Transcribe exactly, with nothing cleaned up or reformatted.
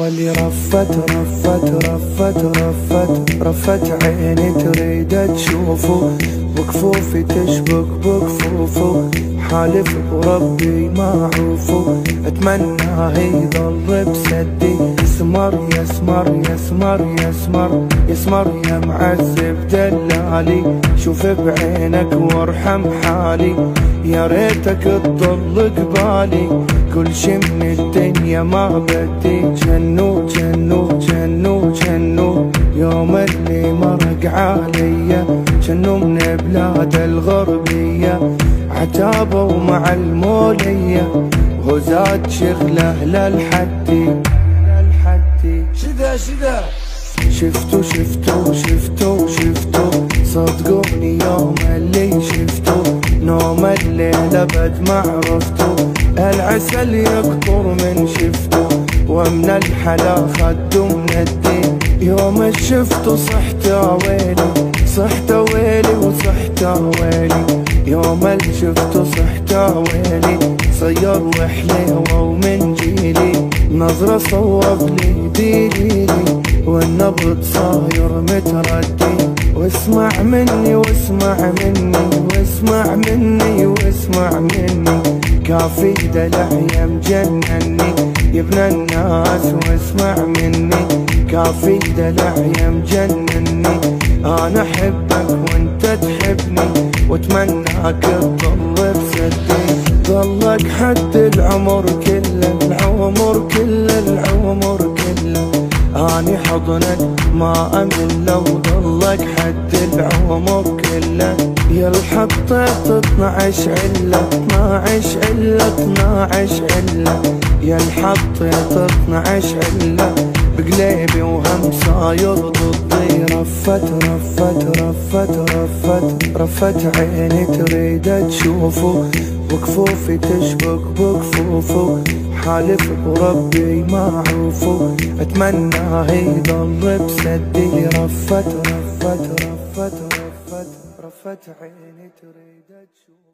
واللي رفت رفت رفت رفت رفت عيني تريد تشوفه، بكفوفي تشبك بكفوفه، حالف وربي ما عوفه، اتمناه يضل بسدي. يسمر يسمر يسمر يسمر يسمر يا معذب دلالي، شوف بعينك وارحم حالي، يا ريتك تضل قبالي، كل شي من الدنيا ما بدي. جنو جنو جنو جنو يوم اللي مرق عليا، جنو من بلاد الغربية، عتابه مع المولية، وزاد شغله للحدي للحدي. شذا شذا شفتو شفتو شفتو شفتو صدقوني يوم اللي شفتو، نوم الليل ابد ما عرفتو، العسل يقطر من شفتو، ومن الحلا خدو من الدين، يوم شفتو صحت ويلي صحت ويلي وصحت ويلي، يوم اللي شفتو صحت ويلي، صير وحليوه ومن جيلي، نظرة صوب لي ديلي، والنبض صاير متردي، واسمع مني واسمع مني واسمع مني واسمع مني، كافي دلع يا مجنني يا ابن الناس، واسمع مني كافي دلع يا مجنني، انا احبك وانت تحبني، واتمناك تضل بسدي، ضلك حد العمر كله العمر كله العمر كله، اني حضنك ما امل لو ضلك حد العمر كله، يا الحطيت اثنعش عله اثنعش عله اثنعش عله، يا الحطيت اثنعش عله، بقليبي وهم صاير ضدي، رفت رفت رفت رفت رفت عيني تريد تشوفه، وكفوفي تشبك بكفوفه، حالف وربي ما عوفه، اتمناه يضل بسدي، رفت رفت رفت رفت رفت عيني تريد تشوفه.